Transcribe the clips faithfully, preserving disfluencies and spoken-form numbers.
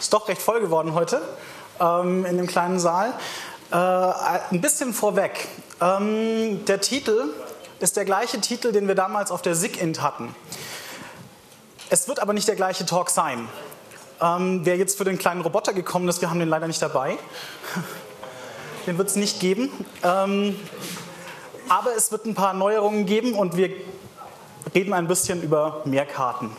ist doch recht voll geworden heute ähm, in dem kleinen Saal. Äh, ein bisschen vorweg. Ähm, der Titel ist der gleiche Titel, den wir damals auf der SIGINT hatten. Es wird aber nicht der gleiche Talk sein. Ähm, wer jetzt für den kleinen Roboter gekommen ist, wir haben den leider nicht dabei. Den wird es nicht geben. Ähm, aber es wird ein paar Neuerungen geben und wir reden ein bisschen über mehr Karten.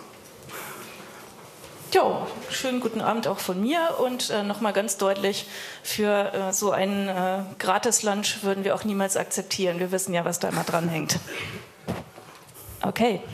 Jo, schönen guten Abend auch von mir und äh, nochmal ganz deutlich, für äh, so einen äh, Gratis-Lunch würden wir auch niemals akzeptieren. Wir wissen ja, was da immer dran hängt. Okay.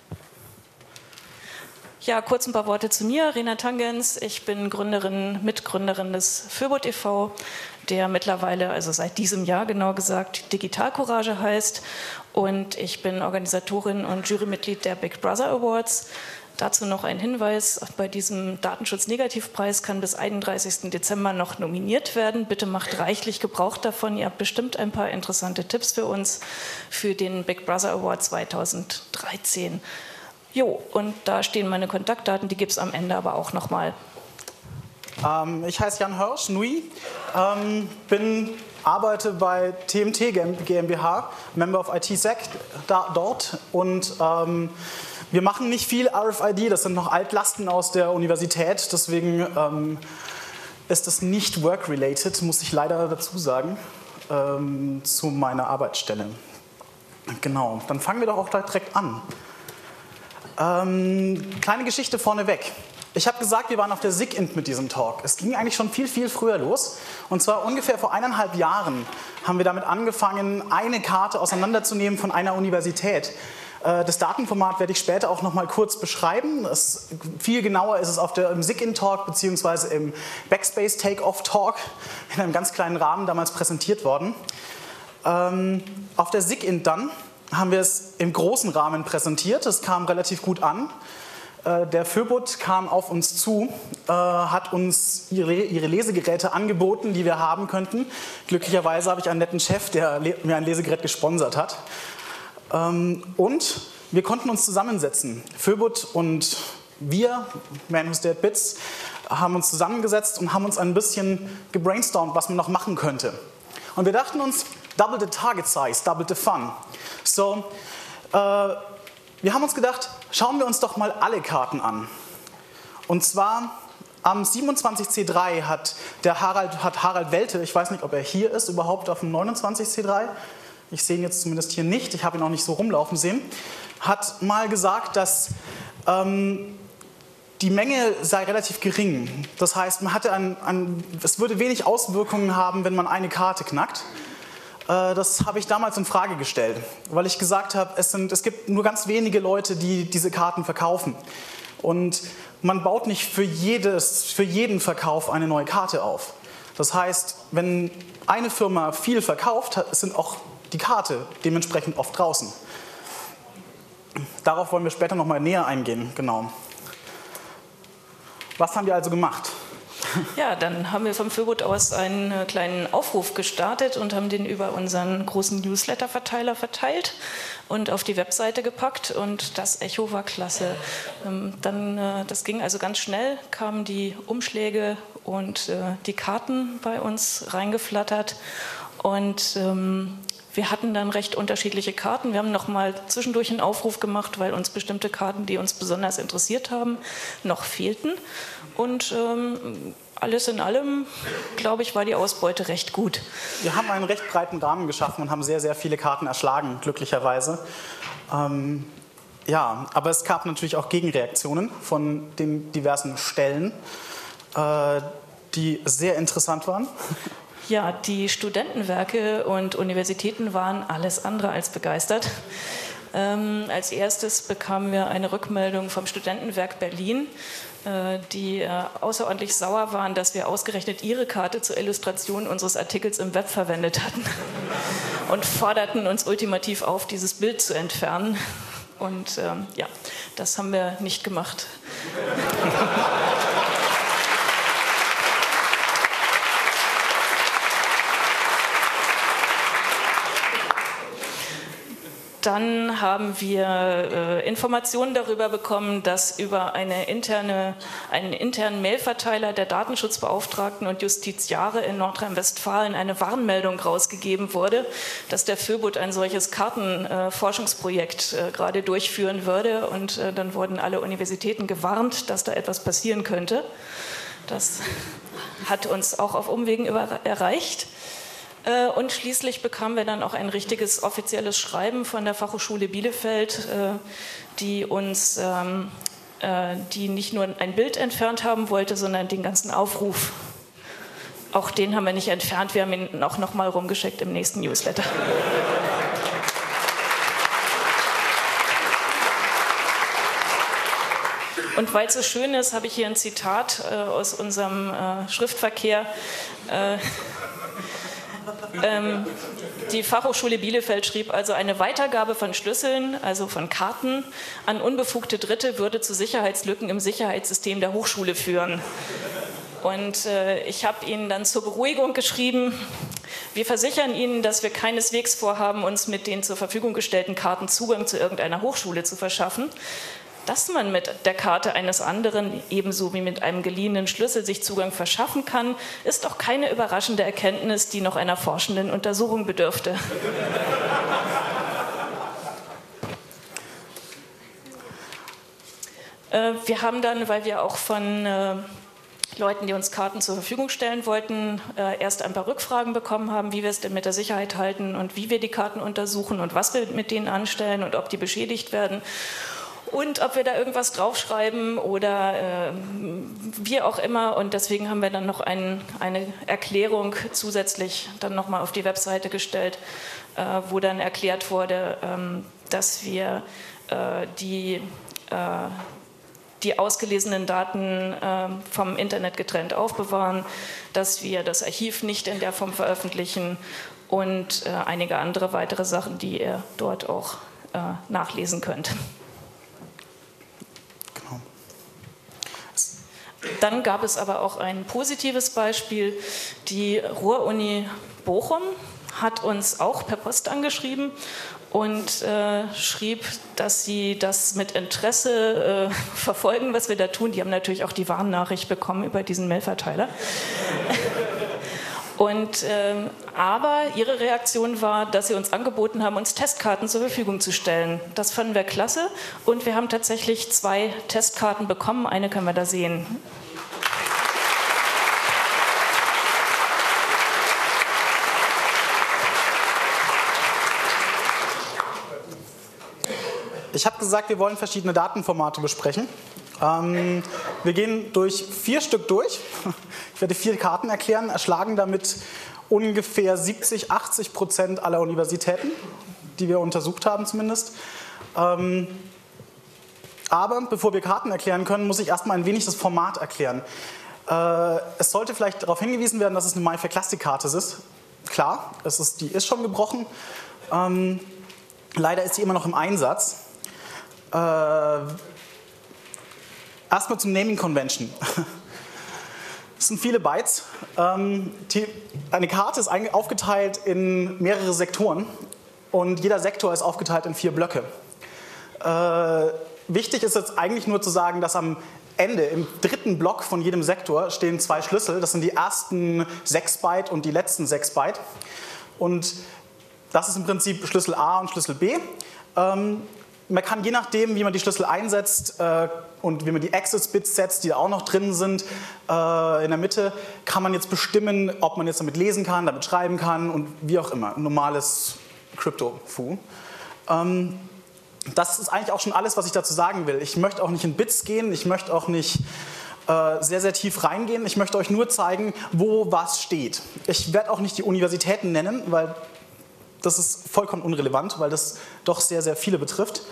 Ja, kurz ein paar Worte zu mir. Rena Tangens, ich bin Gründerin, Mitgründerin des Föbot e V, der mittlerweile, also seit diesem Jahr genau gesagt, Digital Courage heißt. Und ich bin Organisatorin und Jurymitglied der Big Brother Awards. Dazu noch ein Hinweis, bei diesem Datenschutz-Negativpreis kann bis einunddreißigsten Dezember noch nominiert werden. Bitte macht reichlich Gebrauch davon. Ihr habt bestimmt ein paar interessante Tipps für uns für den Big Brother Award zweitausenddreizehn. Jo, und da stehen meine Kontaktdaten, die gibt es am Ende aber auch nochmal. Ähm, ich heiße Jan Hirsch, Nui, ähm, bin, arbeite bei T M T GmbH, Member of I T Sec da, dort und ähm, wir machen nicht viel R F I D, das sind noch Altlasten aus der Universität, deswegen ähm, ist das nicht work-related, muss ich leider dazu sagen, ähm, zu meiner Arbeitsstelle. Genau, dann fangen wir doch auch direkt an. Ähm, kleine Geschichte vorneweg. Ich habe gesagt, wir waren auf der SIGINT mit diesem Talk. Es ging eigentlich schon viel, viel früher los. Und zwar ungefähr vor eineinhalb Jahren haben wir damit angefangen, eine Karte auseinanderzunehmen von einer Universität. Das Datenformat werde ich später auch noch mal kurz beschreiben. Es, viel genauer ist es auf der, im SIGINT-Talk bzw. im Backspace Take-Off-Talk in einem ganz kleinen Rahmen damals präsentiert worden. Ähm, auf der SIGINT dann haben wir es im großen Rahmen präsentiert. Das kam relativ gut an. Äh, der Föbot kam auf uns zu, äh, hat uns ihre, ihre Lesegeräte angeboten, die wir haben könnten. Glücklicherweise habe ich einen netten Chef, der mir ein Lesegerät gesponsert hat. Ähm, und wir konnten uns zusammensetzen. Föbot und wir, Man Who's Dead Bits, haben uns zusammengesetzt und haben uns ein bisschen gebrainstormt, was man noch machen könnte. Und wir dachten uns, double the target size, double the fun. So, äh, wir haben uns gedacht, schauen wir uns doch mal alle Karten an. Und zwar am siebenundzwanzig C drei hat der Harald, hat Harald Welte, ich weiß nicht, ob er hier ist, überhaupt auf dem neunundzwanzig C drei, ich sehe ihn jetzt zumindest hier nicht, ich habe ihn auch nicht so rumlaufen sehen, hat mal gesagt, dass ähm, die Menge sei relativ gering. Das heißt, man hatte ein, ein, es würde wenig Auswirkungen haben, wenn man eine Karte knackt. Das habe ich damals in Frage gestellt, weil ich gesagt habe, es, sind, es gibt nur ganz wenige Leute, die diese Karten verkaufen. Und man baut nicht für, jedes, für jeden Verkauf eine neue Karte auf. Das heißt, wenn eine Firma viel verkauft, sind auch die Karte dementsprechend oft draußen. Darauf wollen wir später noch mal näher eingehen. Genau. Was haben wir also gemacht? Ja, dann haben wir vom Föbot aus einen kleinen Aufruf gestartet und haben den über unseren großen Newsletter-Verteiler verteilt und auf die Webseite gepackt und das Echo war klasse. Dann, das ging also ganz schnell, kamen die Umschläge und die Karten bei uns reingeflattert und wir hatten dann recht unterschiedliche Karten. Wir haben noch mal zwischendurch einen Aufruf gemacht, weil uns bestimmte Karten, die uns besonders interessiert haben, noch fehlten. Und ähm, alles in allem, glaube ich, war die Ausbeute recht gut. Wir haben einen recht breiten Rahmen geschaffen und haben sehr, sehr viele Karten erschlagen, glücklicherweise. Ähm, ja, aber es gab natürlich auch Gegenreaktionen von den diversen Stellen, äh, die sehr interessant waren. Ja, die Studentenwerke und Universitäten waren alles andere als begeistert. Ähm, als erstes bekamen wir eine Rückmeldung vom Studentenwerk Berlin, äh, die äh, außerordentlich sauer waren, dass wir ausgerechnet ihre Karte zur Illustration unseres Artikels im Web verwendet hatten und forderten uns ultimativ auf, dieses Bild zu entfernen. Und ähm, ja, das haben wir nicht gemacht. dann haben wir äh, Informationen darüber bekommen, dass über eine interne, einen internen Mailverteiler der Datenschutzbeauftragten und Justiziare in Nordrhein-Westfalen eine Warnmeldung rausgegeben wurde, dass der Föbut ein solches Kartenforschungsprojekt äh, äh, gerade durchführen würde. Und äh, dann wurden alle Universitäten gewarnt, dass da etwas passieren könnte. Das hat uns auch auf Umwegen über erreicht. Und schließlich bekamen wir dann auch ein richtiges offizielles Schreiben von der Fachhochschule Bielefeld, die uns, die nicht nur ein Bild entfernt haben wollte, sondern den ganzen Aufruf. Auch den haben wir nicht entfernt, wir haben ihn auch nochmal rumgeschickt im nächsten Newsletter. Und weil es so schön ist, habe ich hier ein Zitat aus unserem Schriftverkehr. Ähm, die Fachhochschule Bielefeld schrieb also, eine Weitergabe von Schlüsseln, also von Karten, an unbefugte Dritte würde zu Sicherheitslücken im Sicherheitssystem der Hochschule führen. Und äh, ich habe Ihnen dann zur Beruhigung geschrieben, wir versichern Ihnen, dass wir keineswegs vorhaben, uns mit den zur Verfügung gestellten Karten Zugang zu irgendeiner Hochschule zu verschaffen. Dass man mit der Karte eines anderen, ebenso wie mit einem geliehenen Schlüssel, sich Zugang verschaffen kann, ist auch keine überraschende Erkenntnis, die noch einer forschenden Untersuchung bedürfte. äh, wir haben dann, weil wir auch von äh, Leuten, die uns Karten zur Verfügung stellen wollten, äh, erst ein paar Rückfragen bekommen haben, wie wir es denn mit der Sicherheit halten und wie wir die Karten untersuchen und was wir mit denen anstellen und ob die beschädigt werden. Und ob wir da irgendwas draufschreiben oder äh, wie auch immer. Und deswegen haben wir dann noch ein, eine Erklärung zusätzlich dann nochmal auf die Webseite gestellt, äh, wo dann erklärt wurde, ähm, dass wir äh, die, äh, die ausgelesenen Daten äh, vom Internet getrennt aufbewahren, dass wir das Archiv nicht in der Form veröffentlichen und äh, einige andere weitere Sachen, die ihr dort auch äh, nachlesen könnt. Dann gab es aber auch ein positives Beispiel. Die Ruhr-Uni Bochum hat uns auch per Post angeschrieben und äh, schrieb, dass sie das mit Interesse äh, verfolgen, was wir da tun. Die haben natürlich auch die Warnnachricht bekommen über diesen Mailverteiler. Und, äh, aber ihre Reaktion war, dass sie uns angeboten haben, uns Testkarten zur Verfügung zu stellen. Das fanden wir klasse und wir haben tatsächlich zwei Testkarten bekommen. Eine können wir da sehen. Ich habe gesagt, wir wollen verschiedene Datenformate besprechen. Ähm, wir gehen durch vier Stück durch. Ich werde vier Karten erklären, erschlagen damit ungefähr siebzig, achtzig Prozent aller Universitäten, die wir untersucht haben zumindest. Ähm, aber bevor wir Karten erklären können, muss ich erstmal ein wenig das Format erklären. Äh, es sollte vielleicht darauf hingewiesen werden, dass es eine MyFairClastic-Karte ist. Klar, es ist, die ist schon gebrochen. Ähm, leider ist sie immer noch im Einsatz. Äh, Erstmal zum Naming Convention. Es sind viele Bytes. Ähm, die, eine Karte ist aufgeteilt in mehrere Sektoren und jeder Sektor ist aufgeteilt in vier Blöcke. Äh, wichtig ist jetzt eigentlich nur zu sagen, dass am Ende, im dritten Block von jedem Sektor, stehen zwei Schlüssel. Das sind die ersten sechs Byte und die letzten sechs Byte. Und das ist im Prinzip Schlüssel A und Schlüssel B. Ähm, Man kann je nachdem, wie man die Schlüssel einsetzt äh, und wie man die Access-Bits setzt, die da auch noch drin sind, äh, in der Mitte, kann man jetzt bestimmen, ob man jetzt damit lesen kann, damit schreiben kann und wie auch immer. Ein normales Crypto-Fu. Ähm, das ist eigentlich auch schon alles, was ich dazu sagen will. Ich möchte auch nicht in Bits gehen, ich möchte auch nicht äh, sehr, sehr tief reingehen. Ich möchte euch nur zeigen, wo was steht. Ich werde auch nicht die Universitäten nennen, weil das ist vollkommen unrelevant, weil das doch sehr, sehr viele betrifft.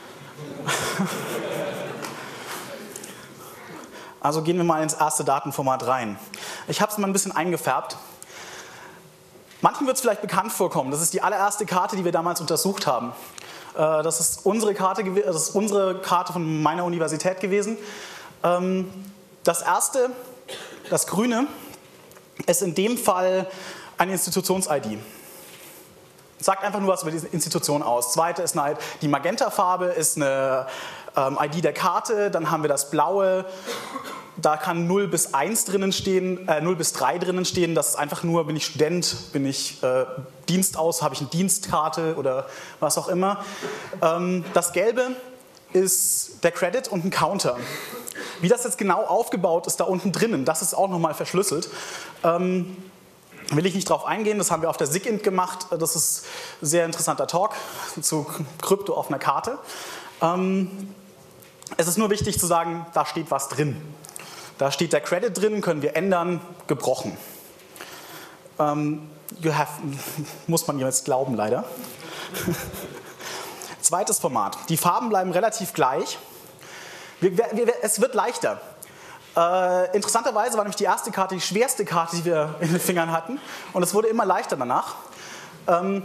Also gehen wir mal ins erste Datenformat rein. Ich habe es mal ein bisschen eingefärbt. Manchen wird es vielleicht bekannt vorkommen. Das ist die allererste Karte, die wir damals untersucht haben. Das ist unsere Karte, das ist unsere Karte von meiner Universität gewesen. Das erste, das Grüne, ist in dem Fall eine Institutions-I D. sagt einfach nur was über diese Institution aus. Zweite ist eine, die Magentafarbe ist eine ähm, I D der Karte, dann haben wir das Blaue, da kann null bis eins drinnen stehen, äh, null bis drei drinnen stehen, das ist einfach nur, bin ich Student, bin ich äh, Dienst aus, habe ich eine Dienstkarte oder was auch immer. Ähm, das Gelbe ist der Credit und ein Counter. Wie das jetzt genau aufgebaut ist, da unten drinnen, das ist auch nochmal verschlüsselt. Ähm, will ich nicht drauf eingehen, das haben wir auf der SIGINT gemacht, das ist ein sehr interessanter Talk zu Krypto auf einer Karte. Ähm, es ist nur wichtig zu sagen, da steht was drin. Da steht der Credit drin, können wir ändern, gebrochen. Ähm, you have, muss man jetzt glauben, leider. Zweites Format. Die Farben bleiben relativ gleich. Wir, wir, es wird leichter. Äh, interessanterweise war nämlich die erste Karte die schwerste Karte, die wir in den Fingern hatten. Und es wurde immer leichter danach. Ähm,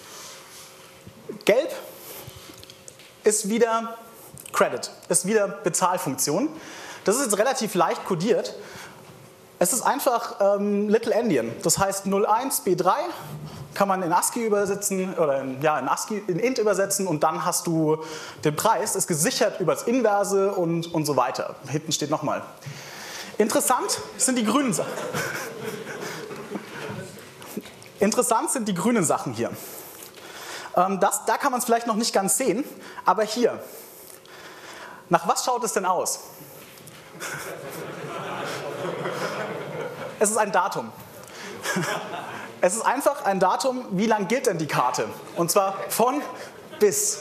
Gelb ist wieder Credit, ist wieder Bezahlfunktion. Das ist jetzt relativ leicht kodiert. Es ist einfach ähm, Little Endian. Das heißt null eins B drei kann man in ASCII übersetzen oder in, ja, in ASCII in int übersetzen und dann hast du den Preis, ist gesichert über das Inverse und, und so weiter. Hinten steht nochmal. Interessant sind die grünen Sachen. Interessant sind die grünen Sachen hier. Ähm, das, da kann man es vielleicht noch nicht ganz sehen, aber hier. Nach was schaut es denn aus? Es ist ein Datum. Es ist einfach ein Datum, wie lang gilt denn die Karte? Und zwar von bis.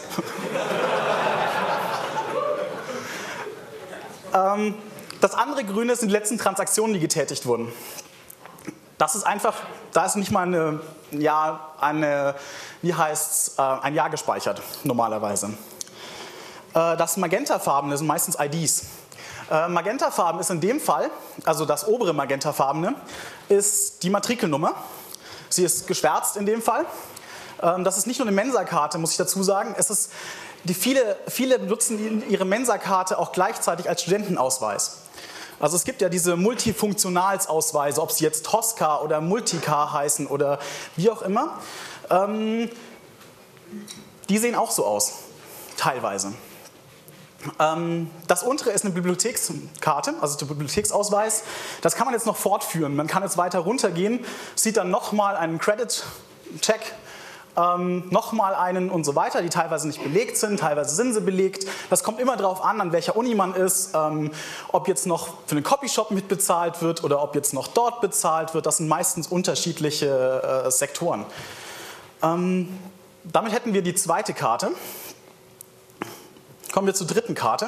ähm, das andere Grüne sind die letzten Transaktionen, die getätigt wurden. Das ist einfach, da ist nicht mal eine, ja, eine, wie heißt's, äh, ein Jahr gespeichert, normalerweise. Äh, das Magentafarbene sind meistens I Ds. Äh, Magentafarben ist in dem Fall, also das obere Magentafarbene, ist die Matrikelnummer. Sie ist geschwärzt in dem Fall. Ähm, das ist nicht nur eine Mensa-Karte, muss ich dazu sagen. Es ist, die viele, viele benutzen ihre Mensa-Karte auch gleichzeitig als Studentenausweis. Also es gibt ja diese Multifunktionalsausweise, ob sie jetzt Tosca oder Multicar heißen oder wie auch immer. Ähm, die sehen auch so aus, teilweise. Ähm, das untere ist eine Bibliothekskarte, also der Bibliotheksausweis. Das kann man jetzt noch fortführen. Man kann jetzt weiter runtergehen, sieht dann nochmal einen Credit-Check, ähm, nochmal einen und so weiter, die teilweise nicht belegt sind, teilweise sind sie belegt. Das kommt immer darauf an, an welcher Uni man ist, ähm, ob jetzt noch für einen Copyshop mitbezahlt wird oder ob jetzt noch dort bezahlt wird. Das sind meistens unterschiedliche äh, Sektoren. Ähm, damit hätten wir die zweite Karte. Kommen wir zur dritten Karte.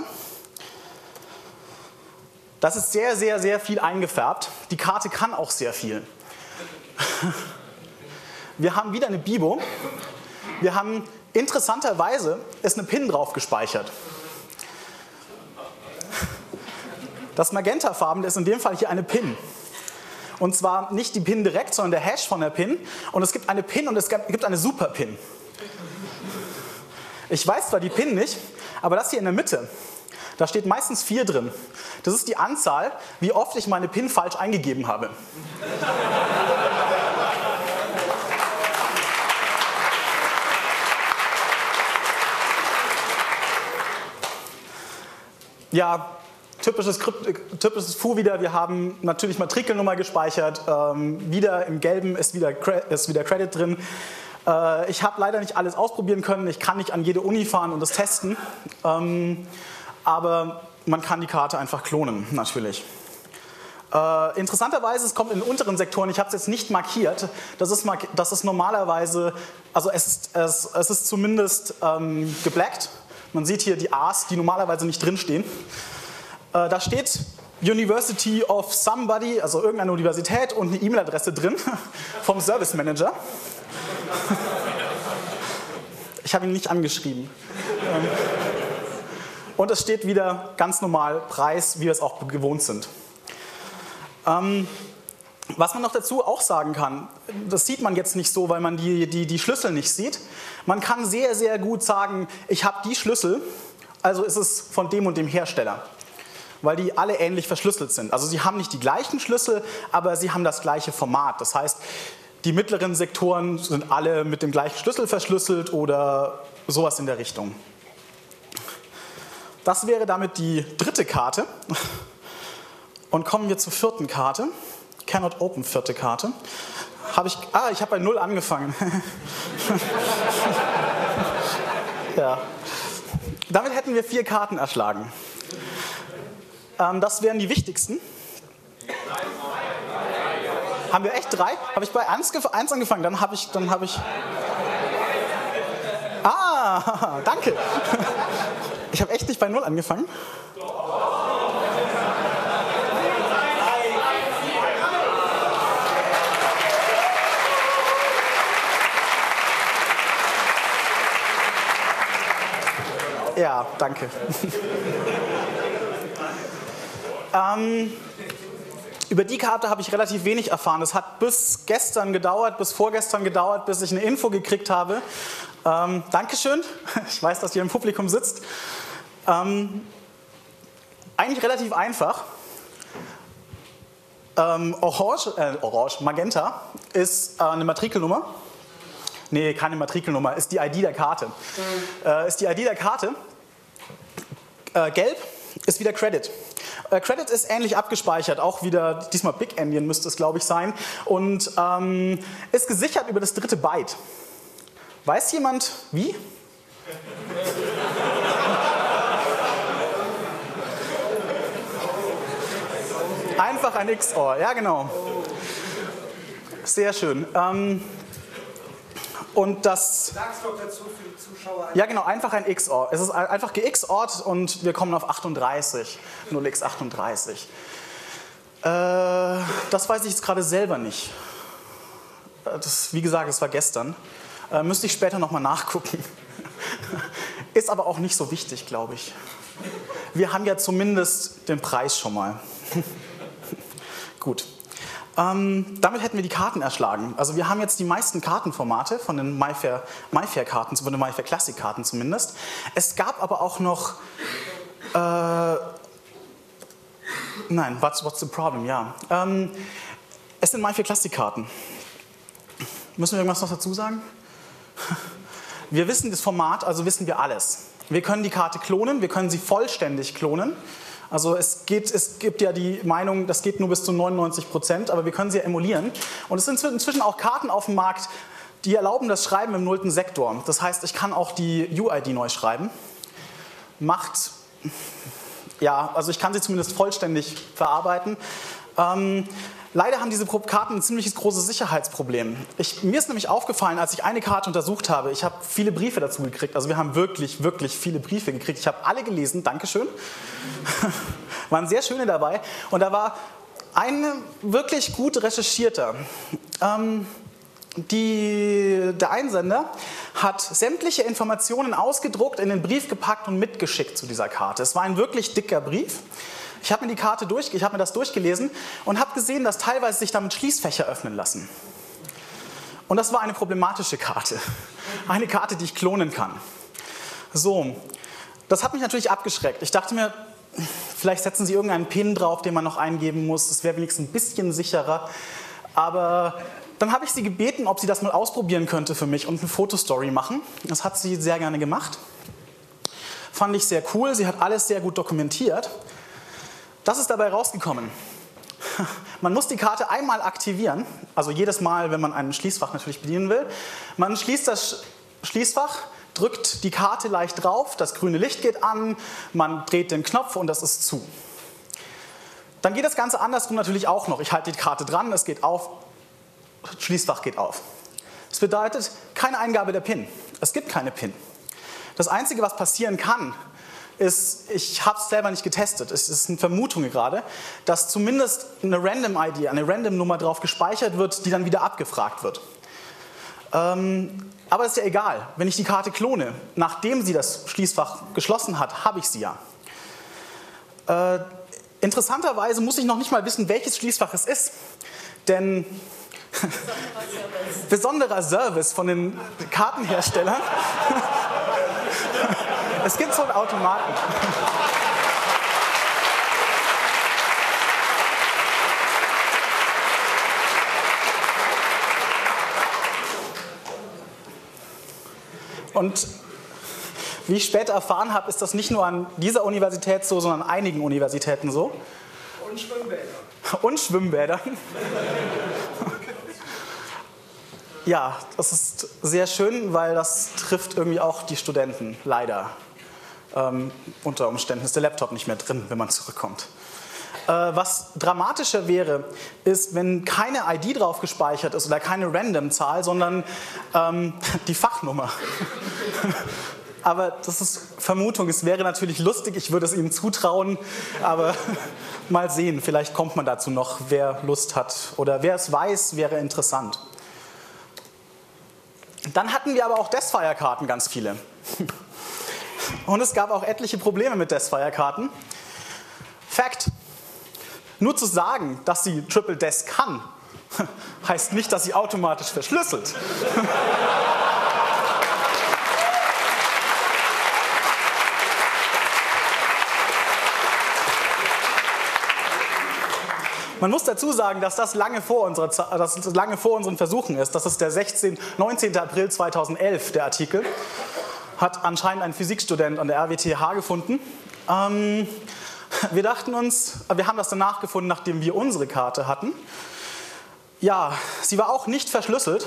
Das ist sehr, sehr, sehr viel eingefärbt. Die Karte kann auch sehr viel. Wir haben wieder eine Bibo. Wir haben, interessanterweise, ist eine PIN drauf gespeichert. Das Magentafarben ist in dem Fall hier eine PIN. Und zwar nicht die PIN direkt, sondern der Hash von der PIN. Und es gibt eine PIN und es gibt eine Super-PIN. Ich weiß zwar die PIN nicht, aber das hier in der Mitte, da steht meistens vier drin. Das ist die Anzahl, wie oft ich meine PIN falsch eingegeben habe. Ja, typisches, typisches F U wieder. Wir haben natürlich Matrikelnummer gespeichert. Ähm, wieder im Gelben ist wieder, ist wieder Credit drin. Ich habe leider nicht alles ausprobieren können, ich kann nicht an jede Uni fahren und das testen, ähm, aber man kann die Karte einfach klonen, natürlich. Äh, interessanterweise, es kommt in den unteren Sektoren, ich habe es jetzt nicht markiert, das ist, das ist normalerweise, also es ist, es, es ist zumindest ähm, geblackt, man sieht hier die A's, die normalerweise nicht drinstehen. Äh, da steht University of Somebody, also irgendeine Universität und eine E-Mail-Adresse drin vom Service Manager. Ich habe ihn nicht angeschrieben. Und es steht wieder ganz normal Preis, wie wir es auch gewohnt sind. Was man noch dazu auch sagen kann, das sieht man jetzt nicht so, weil man die, die, die Schlüssel nicht sieht. Man kann sehr, sehr gut sagen, ich habe die Schlüssel, also ist es von dem und dem Hersteller. Weil die alle ähnlich verschlüsselt sind. Also sie haben nicht die gleichen Schlüssel, aber sie haben das gleiche Format. Das heißt, die mittleren Sektoren sind alle mit dem gleichen Schlüssel verschlüsselt oder sowas in der Richtung. Das wäre damit die dritte Karte. Und kommen wir zur vierten Karte. Cannot open, vierte Karte. Habe ich, ah, ich habe bei null angefangen. Ja. Damit hätten wir vier Karten erschlagen. Ähm, das wären die wichtigsten. Haben wir echt drei? Habe ich bei eins angefangen? Dann habe ich, dann habe ich. Ah, danke. Ich habe echt nicht bei null angefangen. Ja, danke. ähm, über die Karte habe ich relativ wenig erfahren. Es hat bis gestern gedauert, bis vorgestern gedauert, bis ich eine Info gekriegt habe. Ähm, Dankeschön. Ich weiß, dass ihr im Publikum sitzt. Ähm, eigentlich relativ einfach. Ähm, Orange, äh, Orange, Magenta ist äh, eine Matrikelnummer. Nee, keine Matrikelnummer, ist die I D der Karte. Mhm. Äh, ist die I D der Karte. Äh, gelb ist wieder Credit. Äh, Credit ist ähnlich abgespeichert, auch wieder, diesmal Big Endian müsste es, glaube ich, sein. Und ähm, ist gesichert über das dritte Byte. Weiß jemand, wie? Einfach ein X O R, ja genau. Sehr schön. Ähm, Und das. Sag's doch dazu für die Zuschauer. Ja, genau, einfach ein X O R. Es ist einfach ge-X O R-t und wir kommen auf achtunddreißig. null x achtunddreißig. Äh, das weiß ich jetzt gerade selber nicht. Das, wie gesagt, das war gestern. Äh, müsste ich später nochmal nachgucken. Ist aber auch nicht so wichtig, glaube ich. Wir haben ja zumindest den Preis schon mal. Gut. Ähm, damit hätten wir die Karten erschlagen. Also wir haben jetzt die meisten Kartenformate von den MyFair, MyFair-Karten, von den MyFair Classic-Karten zumindest. Es gab aber auch noch... Äh, nein, what's, what's the problem? Ja. Ähm, es sind MyFair Classic-Karten. Müssen wir irgendwas noch dazu sagen? Wir wissen das Format, also wissen wir alles. Wir können die Karte klonen, wir können sie vollständig klonen. Also es, geht, es gibt ja die Meinung, das geht nur bis zu neunundneunzig Prozent, aber wir können sie ja emulieren. Und es sind inzwischen auch Karten auf dem Markt, die erlauben das Schreiben im nullten Sektor. Das heißt, ich kann auch die U I D neu schreiben. Macht, ja, also ich kann sie zumindest vollständig verarbeiten. Ähm, Leider haben diese Karten ein ziemlich großes Sicherheitsproblem. Ich, mir ist nämlich aufgefallen, als ich eine Karte untersucht habe, ich habe viele Briefe dazu gekriegt, also wir haben wirklich, wirklich viele Briefe gekriegt. Ich habe alle gelesen, Dankeschön. Waren sehr schöne dabei. Und da war eine wirklich gut recherchierter. Ähm, die, der Einsender hat sämtliche Informationen ausgedruckt, in den Brief gepackt und mitgeschickt zu dieser Karte. Es war ein wirklich dicker Brief. Ich habe mir die Karte durch, ich habe mir das durchgelesen und habe gesehen, dass teilweise sich damit Schließfächer öffnen lassen. Und das war eine problematische Karte. Eine Karte, die ich klonen kann. So, das hat mich natürlich abgeschreckt. Ich dachte mir, vielleicht setzen Sie irgendeinen Pin drauf, den man noch eingeben muss. Das wäre wenigstens ein bisschen sicherer. Aber dann habe ich sie gebeten, ob sie das mal ausprobieren könnte für mich und eine Fotostory machen. Das hat sie sehr gerne gemacht. Fand ich sehr cool. Sie hat alles sehr gut dokumentiert. Das ist dabei rausgekommen. Man muss die Karte einmal aktivieren, also jedes Mal, wenn man ein Schließfach natürlich bedienen will. Man schließt das Schließfach, drückt die Karte leicht drauf, das grüne Licht geht an, man dreht den Knopf und das ist zu. Dann geht das Ganze andersrum natürlich auch noch. Ich halte die Karte dran, es geht auf, Schließfach geht auf. Das bedeutet, keine Eingabe der PIN. Es gibt keine PIN. Das Einzige, was passieren kann, ist, ich habe es selber nicht getestet, es ist eine Vermutung gerade, dass zumindest eine Random I D, eine Random-Nummer drauf gespeichert wird, die dann wieder abgefragt wird. Ähm, aber ist ja egal, wenn ich die Karte klone, nachdem sie das Schließfach geschlossen hat, habe ich sie ja. Äh, interessanterweise muss ich noch nicht mal wissen, welches Schließfach es ist, denn besonderer Service von den Kartenherstellern. Es gibt so einen Automaten. Und wie ich später erfahren habe, ist das nicht nur an dieser Universität so, sondern an einigen Universitäten so. Und Schwimmbäder. Und Schwimmbäder. Ja, das ist sehr schön, weil das trifft irgendwie auch die Studenten, leider. Ähm, unter Umständen ist der Laptop nicht mehr drin, wenn man zurückkommt. Äh, was dramatischer wäre, ist, wenn keine I D drauf gespeichert ist oder keine Random-Zahl, sondern ähm, die Fachnummer. Aber das ist Vermutung, es wäre natürlich lustig, ich würde es Ihnen zutrauen, aber mal sehen, vielleicht kommt man dazu noch, wer Lust hat oder wer es weiß, wäre interessant. Dann hatten wir aber auch Deathfire-Karten, ganz viele. Und es gab auch etliche Probleme mit Deathfire-Karten. Fact: Nur zu sagen, dass sie Triple Death kann, heißt nicht, dass sie automatisch verschlüsselt. Man muss dazu sagen, dass das lange vor, unserer, dass das lange vor unseren Versuchen ist. Das ist der sechzehnten, neunzehnten April zweitausendelf, der Artikel. Hat anscheinend ein Physikstudent an der R W T H gefunden. Ähm, wir dachten uns, wir haben das danach gefunden, nachdem wir unsere Karte hatten. Ja, sie war auch nicht verschlüsselt.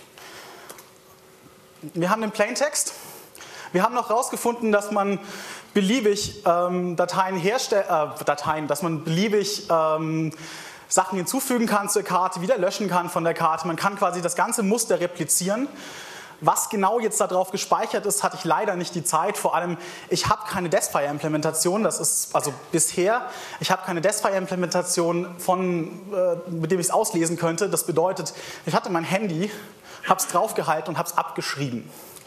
Wir haben den Plaintext. Wir haben noch herausgefunden, dass man beliebig ähm, Dateien herstellen, äh, Dateien, dass man beliebig ähm, Sachen hinzufügen kann zur Karte, wieder löschen kann von der Karte. Man kann quasi das ganze Muster replizieren. Was genau jetzt darauf gespeichert ist, hatte ich leider nicht die Zeit. Vor allem, ich habe keine Deathfire-Implementation, das ist also bisher, ich habe keine Deathfire-Implementation, von, äh, mit dem ich es auslesen könnte. Das bedeutet, ich hatte mein Handy, habe es draufgehalten und habe es abgeschrieben.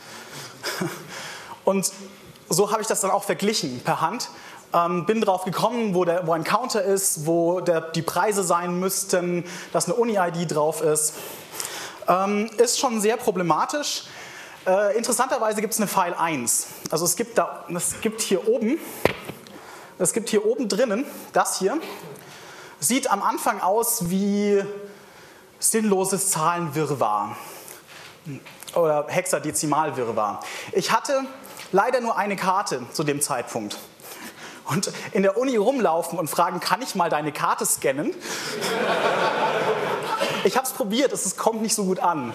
Und so habe ich das dann auch verglichen per Hand. Ähm, bin drauf gekommen, wo, der, wo ein Counter ist, wo der, die Preise sein müssten, dass eine Uni-I D drauf ist. Ähm, ist schon sehr problematisch. Äh, interessanterweise gibt es eine File eins. Also es gibt, da, es gibt hier oben, es gibt hier oben drinnen, das hier, sieht am Anfang aus wie sinnloses Zahlenwirrwarr oder Hexadezimalwirrwarr. Ich hatte leider nur eine Karte zu dem Zeitpunkt. Und in der Uni rumlaufen und fragen, kann ich mal deine Karte scannen? Ich habe es probiert, es kommt nicht so gut an.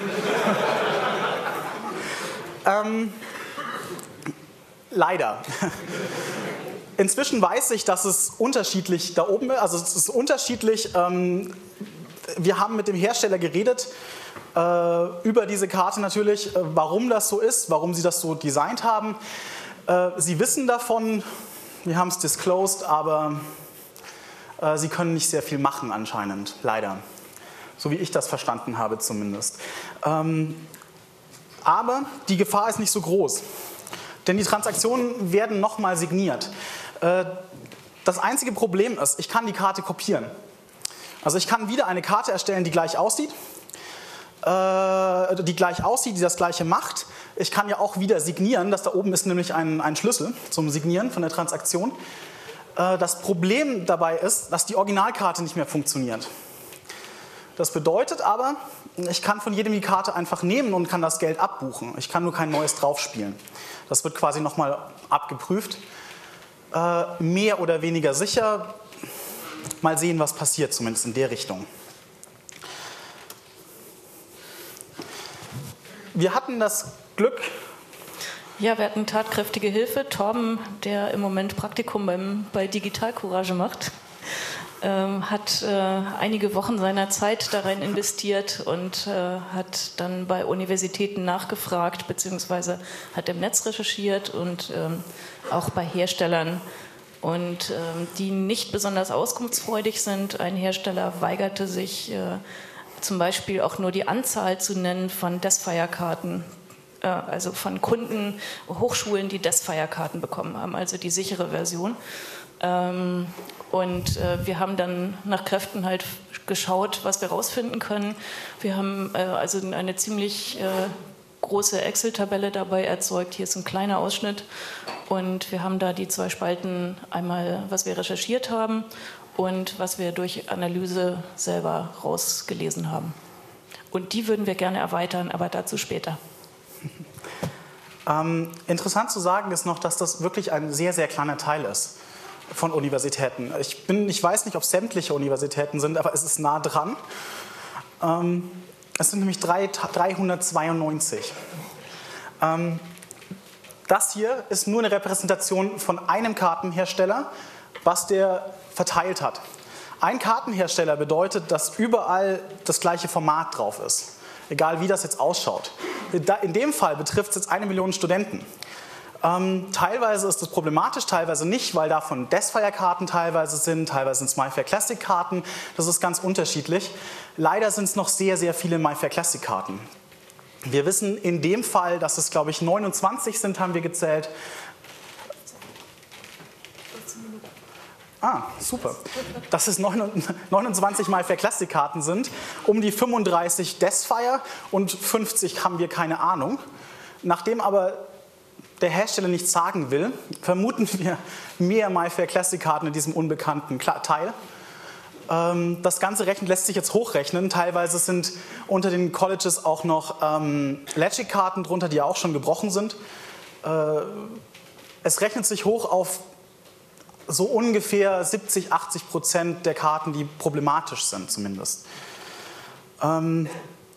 ähm, leider. Inzwischen weiß ich, dass es unterschiedlich da oben ist. Also es ist unterschiedlich. Ähm, wir haben mit dem Hersteller geredet, äh, über diese Karte natürlich, äh, warum das so ist, warum sie das so designt haben. Äh, sie wissen davon, wir haben es disclosed, aber äh, sie können nicht sehr viel machen anscheinend, leider. So wie ich das verstanden habe zumindest. Ähm, aber die Gefahr ist nicht so groß, denn die Transaktionen werden nochmal signiert. Äh, das einzige Problem ist, ich kann die Karte kopieren. Also ich kann wieder eine Karte erstellen, die gleich aussieht, äh, die gleich aussieht, die das gleiche macht. Ich kann ja auch wieder signieren, das da oben ist nämlich ein, ein Schlüssel zum Signieren von der Transaktion. Äh, das Problem dabei ist, dass die Originalkarte nicht mehr funktioniert. Das bedeutet aber, ich kann von jedem die Karte einfach nehmen und kann das Geld abbuchen. Ich kann nur kein neues draufspielen. Das wird quasi nochmal abgeprüft. Äh, mehr oder weniger sicher. Mal sehen, was passiert, zumindest in der Richtung. Wir hatten das Glück... Ja, wir hatten tatkräftige Hilfe. Torben, der im Moment Praktikum beim, bei Digital Courage macht, ähm, hat äh, einige Wochen seiner Zeit darin investiert und äh, hat dann bei Universitäten nachgefragt, beziehungsweise hat im Netz recherchiert und ähm, auch bei Herstellern. Und ähm, die nicht besonders auskunftsfreudig sind. Ein Hersteller weigerte sich äh, zum Beispiel auch nur die Anzahl zu nennen von Deathfire-Karten, äh, also von Kunden, Hochschulen, die Deathfire-Karten bekommen haben, also die sichere Version. Ähm, und äh, wir haben dann nach Kräften halt geschaut, was wir rausfinden können. Wir haben äh, also eine ziemlich äh, große Excel-Tabelle dabei erzeugt. Hier ist ein kleiner Ausschnitt und wir haben da die zwei Spalten, einmal was wir recherchiert haben und was wir durch Analyse selber rausgelesen haben. Und die würden wir gerne erweitern, aber dazu später. Ähm, interessant zu sagen ist noch, dass das wirklich ein sehr, sehr kleiner Teil ist von Universitäten. Ich, bin, ich weiß nicht, ob es sämtliche Universitäten sind, aber es ist nah dran. Ähm, es sind nämlich dreihundertzweiundneunzig. Ähm, das hier ist nur eine Repräsentation von einem Kartenhersteller, was der verteilt hat. Ein Kartenhersteller bedeutet, dass überall das gleiche Format drauf ist, egal wie das jetzt ausschaut. In dem Fall betrifft es jetzt eine Million Studenten. Ähm, teilweise ist das problematisch, teilweise nicht, weil davon Deathfire-Karten teilweise sind, teilweise sind es MyFair Classic-Karten, das ist ganz unterschiedlich. Leider sind es noch sehr, sehr viele MyFair Classic-Karten. Wir wissen in dem Fall, dass es, glaube ich, neunundzwanzig sind, haben wir gezählt. Ah, super. Dass es neunundzwanzig MyFair Classic-Karten sind, um die fünfunddreißig Deathfire und fünfzig haben wir keine Ahnung. Nachdem aber der Hersteller nichts sagen will, vermuten wir mehr MyFair Classic-Karten in diesem unbekannten Teil. Das ganze Rechnen lässt sich jetzt hochrechnen. Teilweise sind unter den Colleges auch noch ähm, Legic-Karten drunter, die ja auch schon gebrochen sind. Äh, es rechnet sich hoch auf so ungefähr siebzig, achtzig Prozent der Karten, die problematisch sind zumindest. Ähm,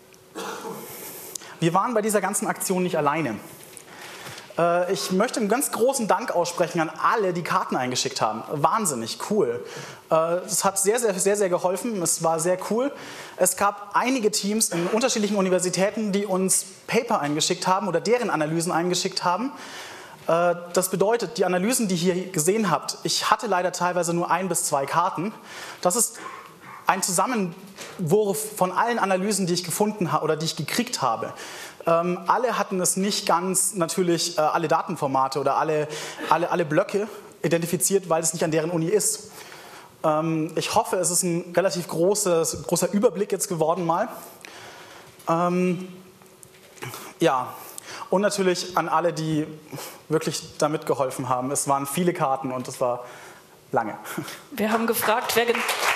wir waren bei dieser ganzen Aktion nicht alleine. Äh, ich möchte einen ganz großen Dank aussprechen an alle, die Karten eingeschickt haben. Wahnsinnig cool. Äh, es hat sehr, sehr, sehr, sehr geholfen. Es war sehr cool. Es gab einige Teams in unterschiedlichen Universitäten, die uns Paper eingeschickt haben oder deren Analysen eingeschickt haben. Das bedeutet, die Analysen, die ihr hier gesehen habt, ich hatte leider teilweise nur ein bis zwei Karten. Das ist ein Zusammenwurf von allen Analysen, die ich gefunden habe oder die ich gekriegt habe. Ähm, alle hatten es nicht ganz natürlich äh, alle Datenformate oder alle, alle, alle Blöcke identifiziert, weil es nicht an deren Uni ist. Ähm, ich hoffe, es ist ein relativ großes, großer Überblick jetzt geworden mal. Ähm, ja. Und natürlich an alle, die wirklich da mitgeholfen haben. Es waren viele Karten und es war lange. Wir haben gefragt, wer...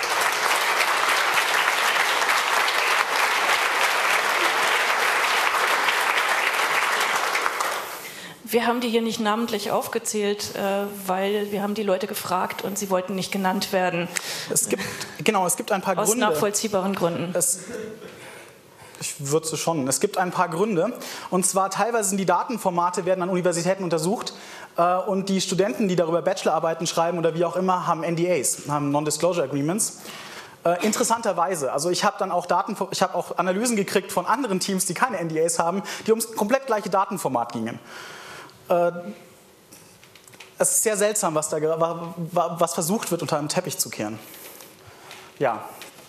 Wir haben die hier nicht namentlich aufgezählt, weil wir haben die Leute gefragt und sie wollten nicht genannt werden. Es gibt, genau, es gibt ein paar Aus Gründe. Aus nachvollziehbaren Gründen. Es, Ich würde schon. Es gibt ein paar Gründe. Und zwar teilweise sind die Datenformate, werden an Universitäten untersucht äh, und die Studenten, die darüber Bachelorarbeiten schreiben oder wie auch immer, haben N D As, haben Non-Disclosure Agreements. Äh, interessanterweise, also ich habe dann auch Daten, ich habe auch Analysen gekriegt von anderen Teams, die keine N D As haben, die ums komplett gleiche Datenformat gingen. Äh, es ist sehr seltsam, was da was versucht wird, unter einem Teppich zu kehren. Ja.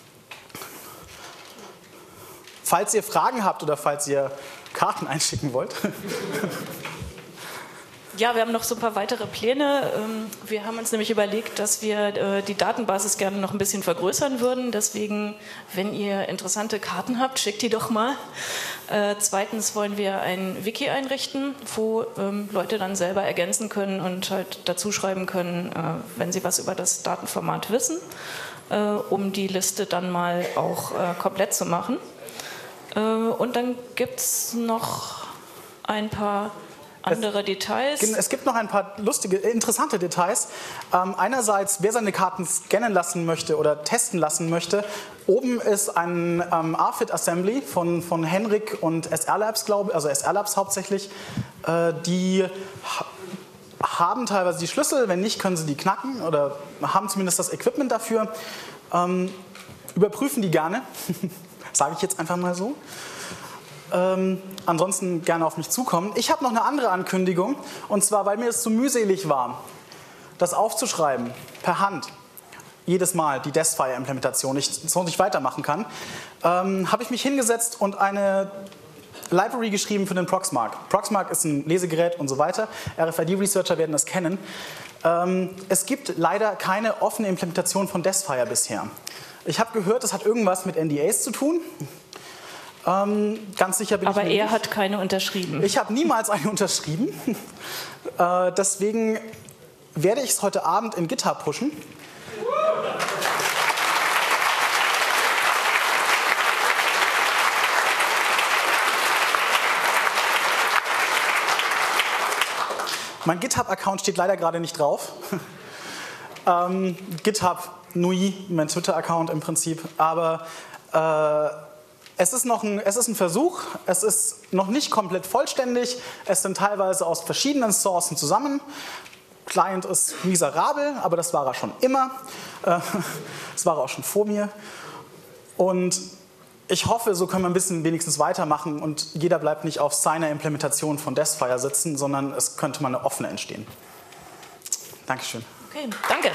Falls ihr Fragen habt oder falls ihr Karten einschicken wollt. Ja, wir haben noch so ein paar weitere Pläne. Wir haben uns nämlich überlegt, dass wir die Datenbasis gerne noch ein bisschen vergrößern würden. Deswegen, wenn ihr interessante Karten habt, schickt die doch mal. Zweitens wollen wir ein Wiki einrichten, wo Leute dann selber ergänzen können und halt dazu schreiben können, wenn sie was über das Datenformat wissen, um die Liste dann mal auch komplett zu machen. Und dann gibt es noch ein paar andere es, Details. Es gibt noch ein paar lustige, interessante Details. Ähm, einerseits, wer seine Karten scannen lassen möchte oder testen lassen möchte, oben ist ein ähm, R F I D Assembly von, von Henrik und S R Labs, glaube ich, also S R Labs hauptsächlich. Äh, die haben teilweise die Schlüssel, wenn nicht, können sie die knacken oder haben zumindest das Equipment dafür. Ähm, überprüfen die gerne. Sage ich jetzt einfach mal so. Ähm, ansonsten gerne auf mich zukommen. Ich habe noch eine andere Ankündigung. Und zwar, weil mir es zu mühselig war, das aufzuschreiben, per Hand, jedes Mal, die Deathfire-Implementation, ich so nicht weitermachen kann, ähm, habe ich mich hingesetzt und eine Library geschrieben für den Proxmark. Proxmark ist ein Lesegerät und so weiter. R F I D-Researcher werden das kennen. Ähm, es gibt leider keine offene Implementation von Deathfire bisher. Ich habe gehört, das hat irgendwas mit N D As zu tun. Ähm, ganz sicher bin Aber ich mir er nicht. hat keine unterschrieben. Ich habe niemals eine unterschrieben. äh, deswegen werde ich es heute Abend in GitHub pushen. Mein GitHub-Account steht leider gerade nicht drauf. ähm, GitHub Nui, mein Twitter-Account im Prinzip. Aber äh, es ist noch ein, es ist ein Versuch. Es ist noch nicht komplett vollständig. Es sind teilweise aus verschiedenen Sourcen zusammen. Client ist miserabel, aber das war er schon immer. Äh, das war er auch schon vor mir. Und ich hoffe, so können wir ein bisschen wenigstens weitermachen und jeder bleibt nicht auf seiner Implementation von Deathfire sitzen, sondern es könnte mal eine offene entstehen. Dankeschön. Okay, danke.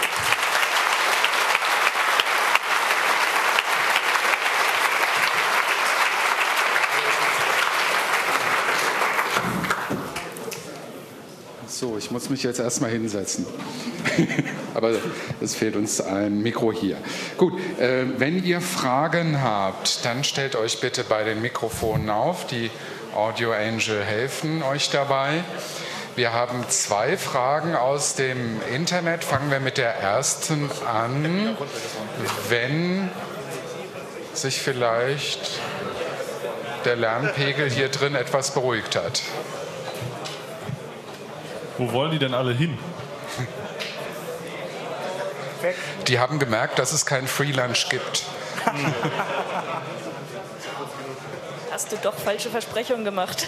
So, ich muss mich jetzt erstmal hinsetzen. Aber es fehlt uns ein Mikro hier. Gut, äh, wenn ihr Fragen habt, dann stellt euch bitte bei den Mikrofonen auf. Die Audio Angel helfen euch dabei. Wir haben zwei Fragen aus dem Internet. Fangen wir mit der ersten an. Wenn sich vielleicht der Lärmpegel hier drin etwas beruhigt hat. Wo wollen die denn alle hin? Die haben gemerkt, dass es keinen Free Lunch gibt. Hast du doch falsche Versprechungen gemacht.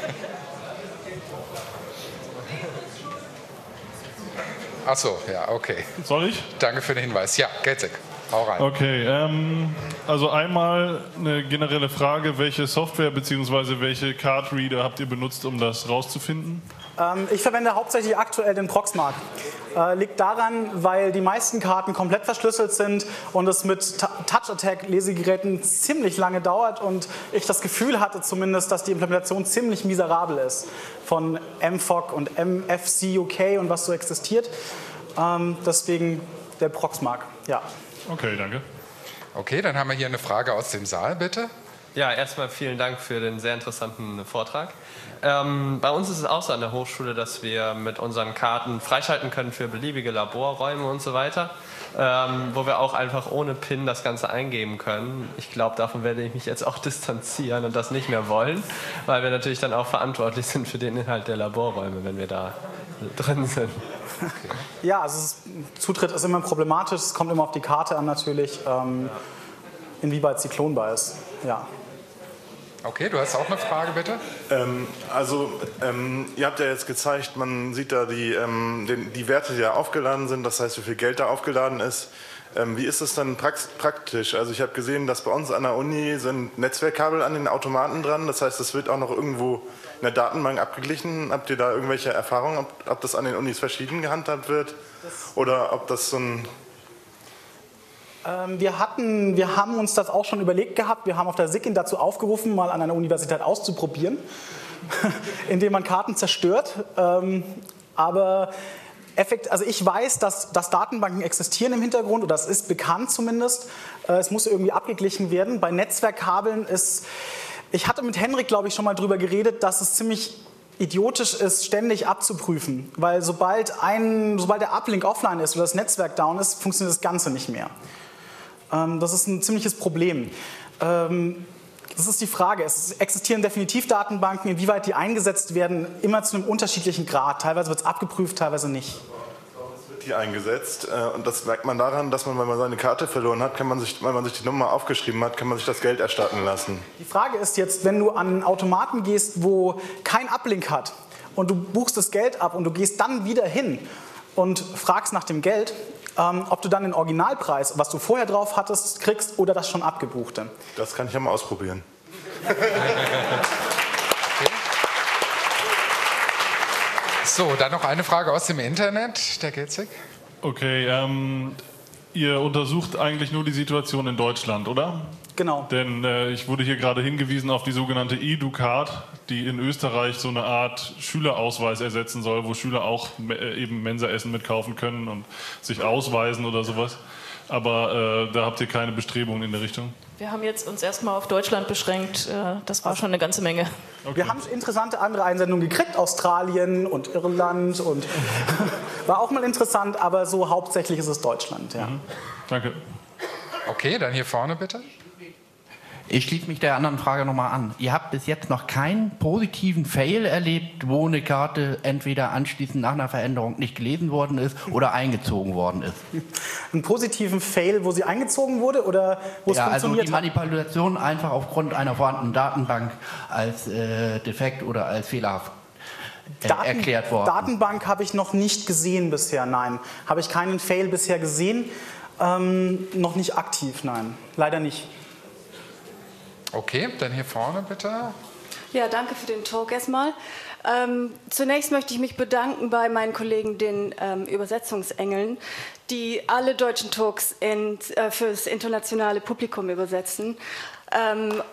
Ach so, ja, okay. Soll ich? Danke für den Hinweis. Ja, Gelzig, hau rein. Okay, ähm, also einmal eine generelle Frage, welche Software bzw. welche Card Reader habt ihr benutzt, um das rauszufinden? Ähm, ich verwende hauptsächlich aktuell den Proxmark. Äh, liegt daran, weil die meisten Karten komplett verschlüsselt sind und es mit Touch-Attack-Lesegeräten ziemlich lange dauert und ich das Gefühl hatte zumindest, dass die Implementation ziemlich miserabel ist von M F O C und M F C U K und was so existiert. Ähm, deswegen der Proxmark, ja. Okay, danke. Okay, dann haben wir hier eine Frage aus dem Saal, bitte. Ja, erstmal vielen Dank für den sehr interessanten Vortrag. Ähm, bei uns ist es auch so an der Hochschule, dass wir mit unseren Karten freischalten können für beliebige Laborräume und so weiter, ähm, wo wir auch einfach ohne PIN das Ganze eingeben können. Ich glaube, davon werde ich mich jetzt auch distanzieren und das nicht mehr wollen, weil wir natürlich dann auch verantwortlich sind für den Inhalt der Laborräume, wenn wir da drin sind. Okay. Ja, also es, Zutritt ist immer problematisch, es kommt immer auf die Karte an natürlich, ähm, inwieweit sie klonbar ist. Ja. Okay, du hast auch eine Frage, bitte? Ähm, also, ähm, ihr habt ja jetzt gezeigt, man sieht da die, ähm, den, die Werte, die da aufgeladen sind, das heißt, wie viel Geld da aufgeladen ist. Ähm, wie ist es dann praktisch? Also ich habe gesehen, dass bei uns an der Uni sind Netzwerkkabel an den Automaten dran, das heißt, das wird auch noch irgendwo in der Datenbank abgeglichen. Habt ihr da irgendwelche Erfahrungen, ob, ob das an den Unis verschieden gehandhabt wird oder ob das so ein... Wir, hatten, wir haben uns das auch schon überlegt gehabt. Wir haben auf der SIGINT dazu aufgerufen, mal an einer Universität auszuprobieren, indem man Karten zerstört. Aber effekt, also ich weiß, dass, dass Datenbanken existieren im Hintergrund, oder das ist bekannt zumindest. Es muss irgendwie abgeglichen werden. Bei Netzwerkkabeln ist, ich hatte mit Henrik, glaube ich, schon mal drüber geredet, dass es ziemlich idiotisch ist, ständig abzuprüfen. Weil sobald, ein, sobald der Uplink offline ist oder das Netzwerk down ist, funktioniert das Ganze nicht mehr. Das ist ein ziemliches Problem. Das ist die Frage. Es existieren definitiv Datenbanken, inwieweit die eingesetzt werden, immer zu einem unterschiedlichen Grad. Teilweise wird es abgeprüft, teilweise nicht. Es wird hier eingesetzt und das merkt man daran, dass man, wenn man seine Karte verloren hat, kann man sich, wenn man sich die Nummer aufgeschrieben hat, kann man sich das Geld erstatten lassen. Die Frage ist jetzt, wenn du an einen Automaten gehst, wo kein Uplink hat und du buchst das Geld ab und du gehst dann wieder hin und fragst nach dem Geld, Ähm, ob du dann den Originalpreis, was du vorher drauf hattest, kriegst oder das schon abgebuchte. Das kann ich ja mal ausprobieren. Okay. So, dann noch eine Frage aus dem Internet, der Gelzig. Okay, ähm, ihr untersucht eigentlich nur die Situation in Deutschland, oder? Genau. Denn äh, ich wurde hier gerade hingewiesen auf die sogenannte EduCard, die in Österreich so eine Art Schülerausweis ersetzen soll, wo Schüler auch äh, eben Mensaessen mitkaufen können und sich ausweisen oder sowas. Aber äh, da habt ihr keine Bestrebungen in der Richtung? Wir haben jetzt uns erstmal auf Deutschland beschränkt. Das war schon eine ganze Menge. Okay. Wir haben interessante andere Einsendungen gekriegt, Australien und Irland und war auch mal interessant, aber so hauptsächlich ist es Deutschland. Ja. Mhm. Danke. Okay, dann hier vorne bitte. Ich schließe mich der anderen Frage nochmal an. Ihr habt bis jetzt noch keinen positiven Fail erlebt, wo eine Karte entweder anschließend nach einer Veränderung nicht gelesen worden ist oder eingezogen worden ist. Einen positiven Fail, wo sie eingezogen wurde oder wo es ja, funktioniert also die Manipulation einfach aufgrund einer vorhandenen Datenbank als äh, defekt oder als fehlerhaft äh, Daten, erklärt worden? Datenbank habe ich noch nicht gesehen bisher, nein. Habe ich keinen Fail bisher gesehen, ähm, noch nicht aktiv, nein, leider nicht. Okay, dann hier vorne bitte. Ja, danke für den Talk erstmal. Ähm, zunächst möchte ich mich bedanken bei meinen Kollegen, den ähm, Übersetzungsengeln, die alle deutschen Talks in, äh, fürs internationale Publikum übersetzen. Ähm,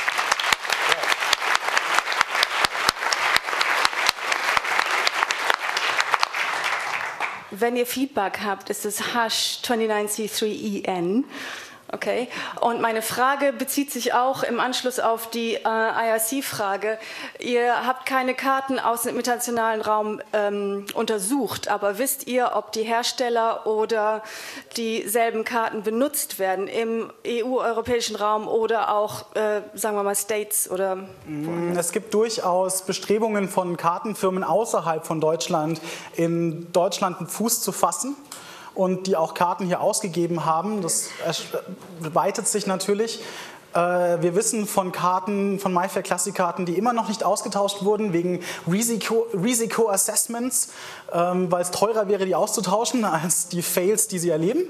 Wenn ihr Feedback habt, ist es Hash neunundzwanzig C drei E N. Okay. Und meine Frage bezieht sich auch im Anschluss auf die äh, I R C-Frage. Ihr habt keine Karten aus dem internationalen Raum ähm, untersucht, aber wisst ihr, ob die Hersteller oder dieselben Karten benutzt werden im E U-europäischen Raum oder auch, äh, sagen wir mal, States oder woanders? Es gibt durchaus Bestrebungen von Kartenfirmen außerhalb von Deutschland, in Deutschland einen Fuß zu fassen. Und die auch Karten hier ausgegeben haben. Das weitet sich natürlich. Wir wissen von Karten, von MyFair Classic-Karten, die immer noch nicht ausgetauscht wurden, wegen Risiko, Risiko-Assessments, weil es teurer wäre, die auszutauschen, als die Fails, die sie erleben.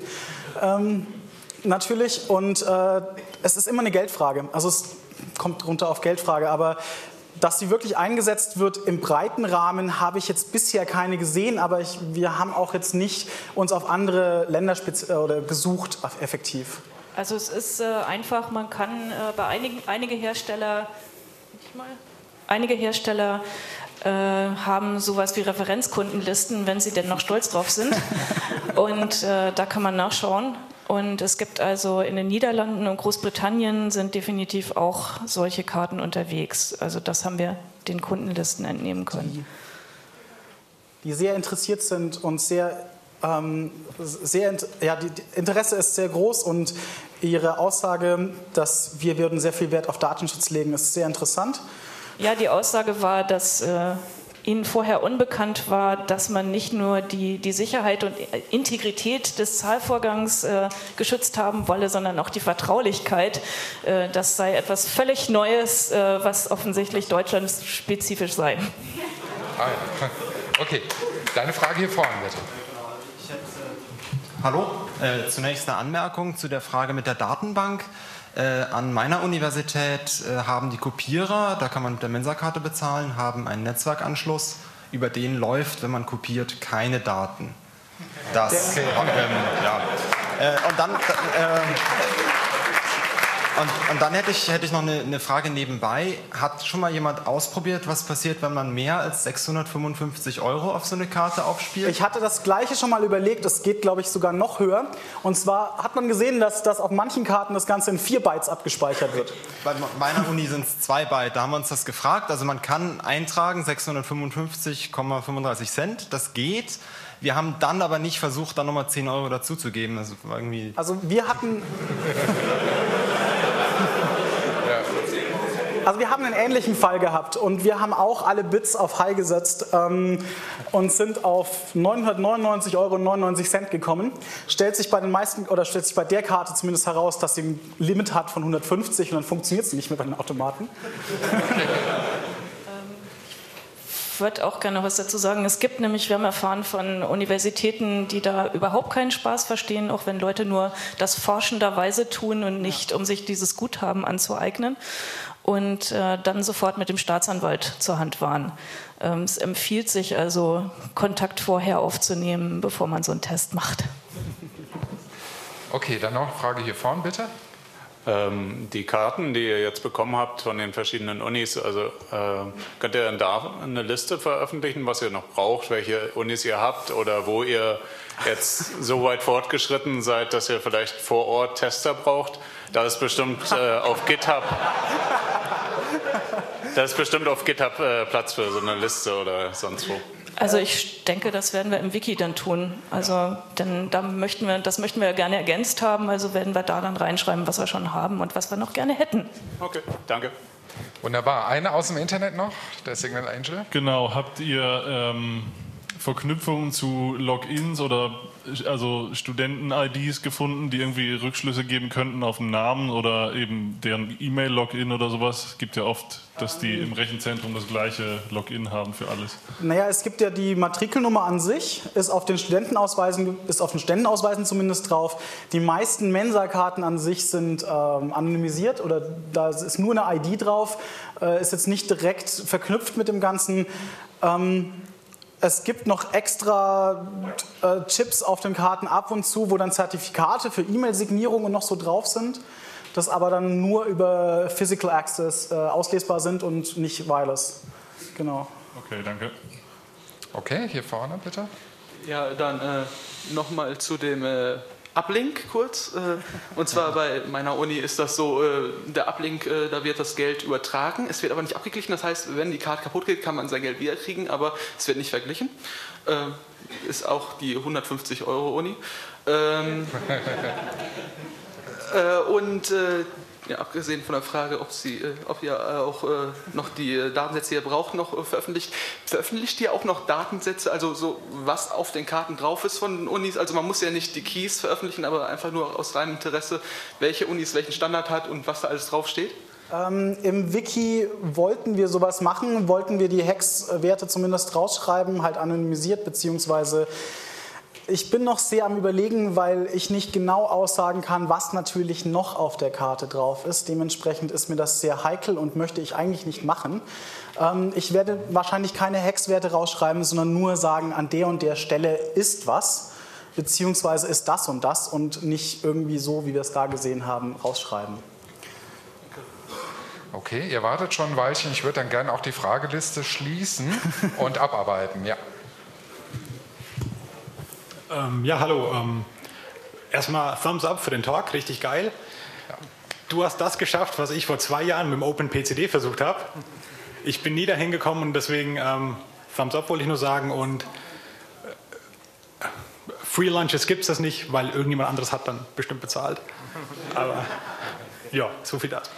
Natürlich. Und es ist immer eine Geldfrage. Also es kommt runter auf Geldfrage, aber dass sie wirklich eingesetzt wird im breiten Rahmen, habe ich jetzt bisher keine gesehen, aber ich, wir haben auch jetzt nicht uns auf andere Länder oder gesucht effektiv. Also es ist äh, einfach, man kann äh, bei einigen einige Hersteller, nicht mal, einige Hersteller äh, haben sowas wie Referenzkundenlisten, wenn sie denn noch stolz drauf sind. Und äh, da kann man nachschauen. Und es gibt also in den Niederlanden und Großbritannien sind definitiv auch solche Karten unterwegs. Also das haben wir den Kundenlisten entnehmen können. Die, die sehr interessiert sind und sehr, ähm, sehr ja, die, die Interesse ist sehr groß und ihre Aussage, dass wir würden sehr viel Wert auf Datenschutz legen, ist sehr interessant. Ja, die Aussage war, dass äh, Ihnen vorher unbekannt war, dass man nicht nur die, die Sicherheit und Integrität des Zahlvorgangs äh, geschützt haben wolle, sondern auch die Vertraulichkeit. Äh, das sei etwas völlig Neues, äh, was offensichtlich deutschlandspezifisch sei. Ah, ja. Okay, deine Frage hier vorne, bitte. Hallo, äh, zunächst eine Anmerkung zu der Frage mit der Datenbank. Äh, an meiner Universität äh, haben die Kopierer, da kann man mit der Mensa-Karte bezahlen, haben einen Netzwerkanschluss, über den läuft, wenn man kopiert, keine Daten. Das, ähm, ja. Äh, und dann, äh, und, und dann hätte ich, hätte ich noch eine, eine Frage nebenbei. Hat schon mal jemand ausprobiert, was passiert, wenn man mehr als sechshundertfünfundfünfzig Euro auf so eine Karte aufspielt? Ich hatte das Gleiche schon mal überlegt, es geht, glaube ich, sogar noch höher. Und zwar hat man gesehen, dass, dass auf manchen Karten das Ganze in vier Bytes abgespeichert wird. Bei meiner Uni sind es zwei Byte, da haben wir uns das gefragt. Also man kann eintragen sechshundertfünfundfünfzig Komma fünfunddreißig Cent, das geht. Wir haben dann aber nicht versucht, da nochmal zehn Euro dazuzugeben. Also, irgendwie also wir hatten... Also wir haben einen ähnlichen Fall gehabt und wir haben auch alle Bits auf High gesetzt ähm, und sind auf neunhundertneunundneunzig Euro neunundneunzig gekommen. Stellt sich bei den meisten oder stellt sich bei der Karte zumindest heraus, dass sie ein Limit hat von hundertfünfzig und dann funktioniert sie nicht mehr bei den Automaten. Ich würde auch gerne noch was dazu sagen. Es gibt nämlich, wir haben erfahren von Universitäten, die da überhaupt keinen Spaß verstehen, auch wenn Leute nur das forschenderweise tun und nicht, um sich dieses Guthaben anzueignen. Und äh, dann sofort mit dem Staatsanwalt zur Hand waren. Ähm, es empfiehlt sich also, Kontakt vorher aufzunehmen, bevor man so einen Test macht. Okay, dann noch eine Frage hier vorne, bitte. Ähm, die Karten, die ihr jetzt bekommen habt von den verschiedenen Unis, also äh, könnt ihr dann da eine Liste veröffentlichen, was ihr noch braucht, welche Unis ihr habt oder wo ihr jetzt so weit fortgeschritten seid, dass ihr vielleicht vor Ort Tester braucht? Da ist bestimmt äh, auf GitHub Da ist bestimmt auf GitHub äh, Platz für so eine Liste oder sonst wo. Also ich denke, das werden wir im Wiki dann tun. Also denn da möchten wir, das möchten wir ja gerne ergänzt haben. Also werden wir da dann reinschreiben, was wir schon haben und was wir noch gerne hätten. Okay, danke. Wunderbar. Eine aus dem Internet noch, der Signal Angel. Genau, habt ihr ähm, Verknüpfungen zu Logins oder also Studenten-I Ds gefunden, die irgendwie Rückschlüsse geben könnten auf den Namen oder eben deren E-Mail-Login oder sowas? Es gibt ja oft, dass die im Rechenzentrum das gleiche Login haben für alles. Naja, es gibt ja die Matrikelnummer an sich, ist auf den Studentenausweisen, ist auf den Studentenausweisen zumindest drauf. Die meisten Mensa-Karten an sich sind ähm, anonymisiert oder da ist nur eine I D drauf, äh, ist jetzt nicht direkt verknüpft mit dem Ganzen. Ähm, Es gibt noch extra äh, Chips auf den Karten ab und zu, wo dann Zertifikate für E-Mail-Signierung und noch so drauf sind, das aber dann nur über Physical Access äh, auslesbar sind und nicht wireless. Genau. Okay, danke. Okay, hier vorne bitte. Ja, dann äh, nochmal zu dem äh, Uplink kurz. Äh, und zwar bei meiner Uni ist das so, äh, der Uplink, äh, da wird das Geld übertragen, es wird aber nicht abgeglichen. Das heißt, wenn die Karte kaputt geht, kann man sein Geld wiederkriegen, aber es wird nicht verglichen. Äh, ist auch die hundertfünfzig Euro Uni. Ähm, äh, und äh, ja, abgesehen von der Frage, ob, sie, äh, ob ihr äh, auch äh, noch die äh, Datensätze, die ihr braucht, noch äh, veröffentlicht. Veröffentlicht ihr auch noch Datensätze, also so was auf den Karten drauf ist von den Unis? Also man muss ja nicht die Keys veröffentlichen, aber einfach nur aus reinem Interesse, welche Unis welchen Standard hat und was da alles draufsteht? Ähm, Im Wiki wollten wir sowas machen, wollten wir die Hex-Werte zumindest rausschreiben, halt anonymisiert, beziehungsweise ich bin noch sehr am Überlegen, weil ich nicht genau aussagen kann, was natürlich noch auf der Karte drauf ist. Dementsprechend ist mir das sehr heikel und möchte ich eigentlich nicht machen. Ähm, ich werde wahrscheinlich keine Hexwerte rausschreiben, sondern nur sagen, an der und der Stelle ist was, beziehungsweise ist das und das und nicht irgendwie so, wie wir es da gesehen haben, rausschreiben. Okay, ihr wartet schon ein Weilchen. Ich würde dann gerne auch die Frageliste schließen und abarbeiten. Ja. Ähm, ja, hallo. Ähm, erstmal Thumbs up für den Talk, richtig geil. Ja. Du hast das geschafft, was ich vor zwei Jahren mit dem OpenPCD versucht habe. Ich bin nie dahin gekommen und deswegen ähm, Thumbs up wollte ich nur sagen. Und äh, Free Lunches gibt es das nicht, weil irgendjemand anderes hat dann bestimmt bezahlt. Aber ja, so viel dazu.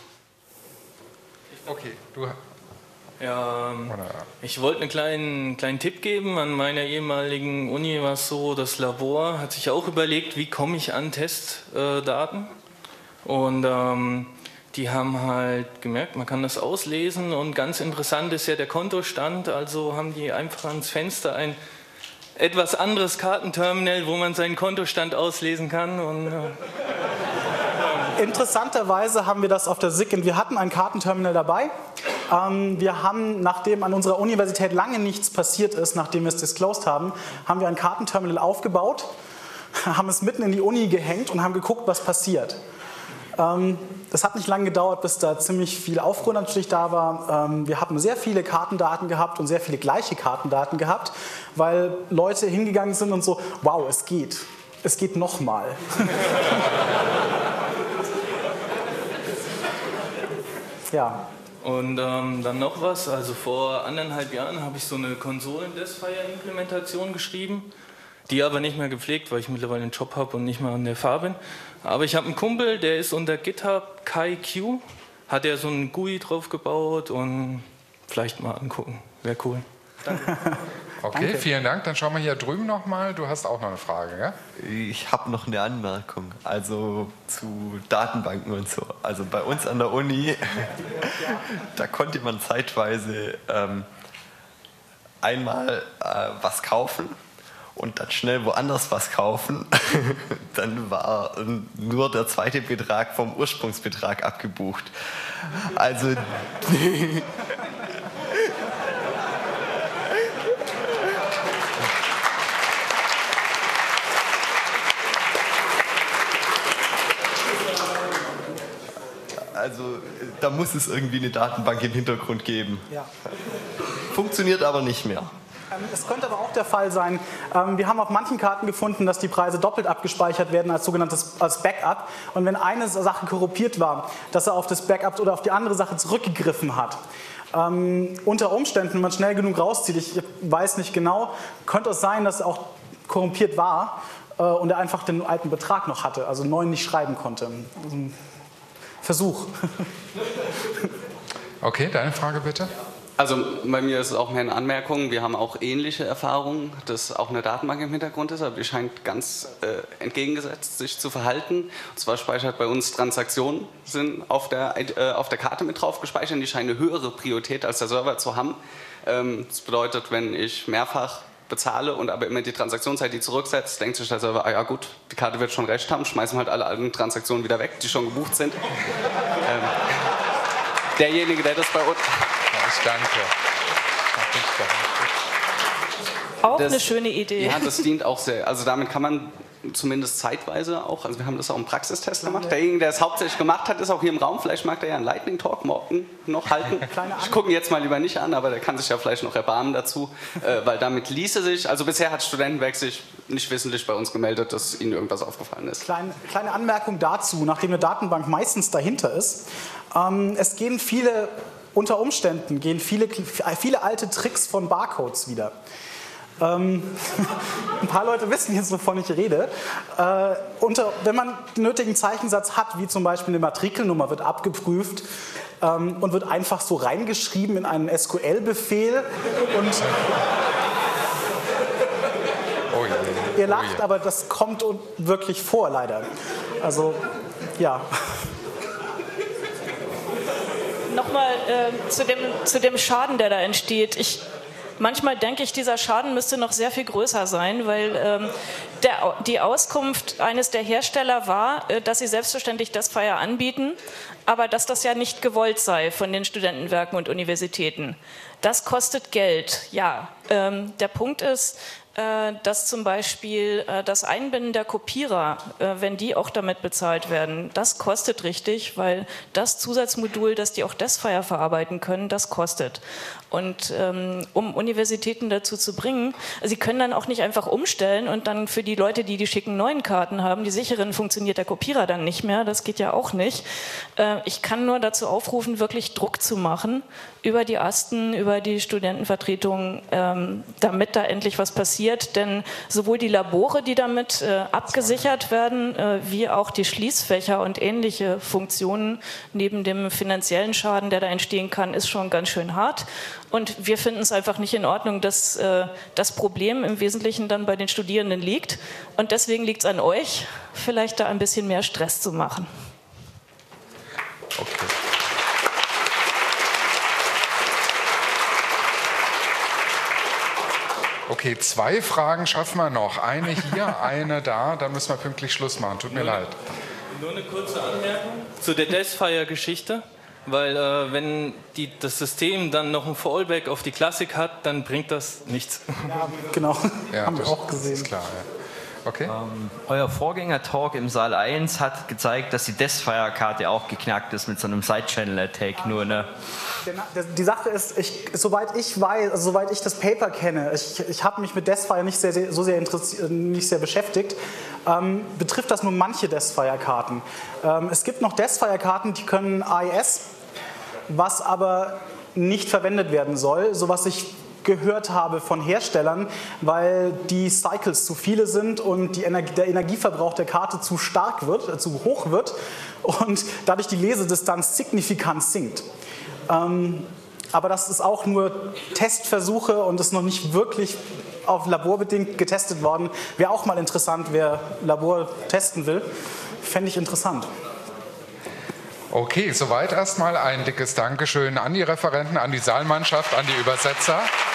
Okay, du. Ja, ich wollte einen kleinen, kleinen Tipp geben. An meiner ehemaligen Uni war es so, das Labor hat sich auch überlegt, wie komme ich an Testdaten. Und ähm, die haben halt gemerkt, man kann das auslesen. Und ganz interessant ist ja der Kontostand. Also haben die einfach ans Fenster ein etwas anderes Kartenterminal, wo man seinen Kontostand auslesen kann. Und, äh, Interessanterweise haben wir das auf der S I G. Wir hatten ein Kartenterminal dabei. Ähm, wir haben, nachdem an unserer Universität lange nichts passiert ist, nachdem wir es disclosed haben, haben wir ein Kartenterminal aufgebaut, haben es mitten in die Uni gehängt und haben geguckt, was passiert. Ähm, das hat nicht lange gedauert, bis da ziemlich viel Aufruhr natürlich da war. Ähm, wir haben sehr viele Kartendaten gehabt und sehr viele gleiche Kartendaten gehabt, weil Leute hingegangen sind und so, wow, es geht. Es geht nochmal. Ja. Und ähm, dann noch was, also vor anderthalb Jahren habe ich so eine Konsolen-Deathfire-Implementation geschrieben, die aber nicht mehr gepflegt, weil ich mittlerweile einen Job habe und nicht mehr an der F A bin. Aber ich habe einen Kumpel, der ist unter GitHub KaiQ, hat er so einen G U I drauf gebaut und vielleicht mal angucken, wäre cool. Danke. Okay, Danke. vielen Dank. Dann schauen wir hier drüben nochmal. Du hast auch noch eine Frage, ja? Ich habe noch eine Anmerkung, also zu Datenbanken und so. Also bei uns an der Uni, da konnte man zeitweise ähm, einmal äh, was kaufen und dann schnell woanders was kaufen. Dann war ähm, nur der zweite Betrag vom Ursprungsbetrag abgebucht. Also... Also da muss es irgendwie eine Datenbank im Hintergrund geben. Ja. Funktioniert aber nicht mehr. Es könnte aber auch der Fall sein, wir haben auf manchen Karten gefunden, dass die Preise doppelt abgespeichert werden als sogenanntes als Backup. Und wenn eine Sache korrumpiert war, dass er auf das Backup oder auf die andere Sache zurückgegriffen hat, Ähm, unter Umständen, wenn man schnell genug rauszieht, ich weiß nicht genau, könnte es sein, dass er auch korrumpiert war äh, und er einfach den alten Betrag noch hatte, also neuen nicht schreiben konnte. Also ein Versuch. Okay, deine Frage bitte. Also bei mir ist es auch mehr eine Anmerkung. Wir haben auch ähnliche Erfahrungen, dass auch eine Datenbank im Hintergrund ist, aber die scheint ganz äh, entgegengesetzt sich zu verhalten. Und zwar speichert bei uns Transaktionen sind auf der, äh, auf der Karte mit drauf gespeichert. Die scheinen eine höhere Priorität als der Server zu haben. Ähm, das bedeutet, wenn ich mehrfach bezahle und aber immer die Transaktionszeit die zurücksetzt, denkt sich der Server, ah ja gut, die Karte wird schon recht haben, schmeißen wir halt alle alten Transaktionen wieder weg, die schon gebucht sind. ähm, derjenige, der das bei uns... Ich danke. Auch das, eine schöne Idee. Ja, das dient auch sehr. Also damit kann man zumindest zeitweise auch, also wir haben das auch im Praxistest gemacht. Derjenige, der es hauptsächlich gemacht hat, ist auch hier im Raum. Vielleicht mag der ja einen Lightning Talk morgen noch halten. Ich gucke ihn jetzt mal lieber nicht an, aber der kann sich ja vielleicht noch erbarmen dazu, äh, weil damit ließe sich, also bisher hat Studentenwerk sich nicht wissentlich bei uns gemeldet, dass ihnen irgendwas aufgefallen ist. Kleine, kleine Anmerkung dazu, nachdem eine Datenbank meistens dahinter ist. Ähm, es gehen viele, unter Umständen gehen viele, viele alte Tricks von Barcodes wieder. Ähm, ein paar Leute wissen jetzt, wovon ich rede. Äh, unter, wenn man den nötigen Zeichensatz hat, wie zum Beispiel eine Matrikelnummer, wird abgeprüft ähm, und wird einfach so reingeschrieben in einen S Q L-Befehl. Und oh je, ihr lacht, oh je. Aber das kommt wirklich vor, leider. Also, ja. Nochmal äh, zu, dem, zu dem Schaden, der da entsteht. Ich Manchmal denke ich, dieser Schaden müsste noch sehr viel größer sein, weil ähm, der, die Auskunft eines der Hersteller war, äh, dass sie selbstverständlich Desfire anbieten, aber dass das ja nicht gewollt sei von den Studentenwerken und Universitäten. Das kostet Geld, ja. Ähm, der Punkt ist, äh, dass zum Beispiel äh, das Einbinden der Kopierer, äh, wenn die auch damit bezahlt werden, das kostet richtig, weil das Zusatzmodul, das die auch Desfire verarbeiten können, das kostet. Und ähm, um Universitäten dazu zu bringen, sie können dann auch nicht einfach umstellen und dann für die Leute, die die schicken neuen Karten haben, die sicheren, funktioniert der Kopierer dann nicht mehr, das geht ja auch nicht. Äh, ich kann nur dazu aufrufen, wirklich Druck zu machen über die Asten, über die Studentenvertretungen, ähm, damit da endlich was passiert, denn sowohl die Labore, die damit äh, abgesichert werden, äh, wie auch die Schließfächer und ähnliche Funktionen neben dem finanziellen Schaden, der da entstehen kann, ist schon ganz schön hart. Und wir finden es einfach nicht in Ordnung, dass äh, das Problem im Wesentlichen dann bei den Studierenden liegt. Und deswegen liegt es an euch, vielleicht da ein bisschen mehr Stress zu machen. Okay. Okay, zwei Fragen schaffen wir noch. Eine hier, eine da. Dann müssen wir pünktlich Schluss machen. Tut mir nur, leid. Nur eine kurze Anmerkung zu der Desfire-Geschichte. Weil äh, wenn die, das System dann noch ein Fallback auf die Klassik hat, dann bringt das nichts. Ja, genau. Ja, haben wir auch gesehen. Ist klar, ja. Okay. Ähm, euer Vorgänger-Talk im Saal eins hat gezeigt, dass die Desfire-Karte auch geknackt ist mit so einem Side-Channel-Attack. Nur, ne? Die Sache ist, ich, soweit ich weiß, also soweit ich das Paper kenne, ich, ich habe mich mit Desfire nicht sehr, sehr, so sehr, nicht sehr beschäftigt, ähm, betrifft das nur manche Desfire-Karten. Ähm, es gibt noch Desfire-Karten, die können A E S, was aber nicht verwendet werden soll, so was ich gehört habe von Herstellern, weil die Cycles zu viele sind und die Energie, der Energieverbrauch der Karte zu stark wird, äh, zu hoch wird und dadurch die Lesedistanz signifikant sinkt. Ähm, aber das ist auch nur Testversuche und ist noch nicht wirklich auf laborbedingt getestet worden. Wäre auch mal interessant, wer Labor testen will, fände ich interessant. Okay, soweit erstmal ein dickes Dankeschön an die Referenten, an die Saalmannschaft, an die Übersetzer.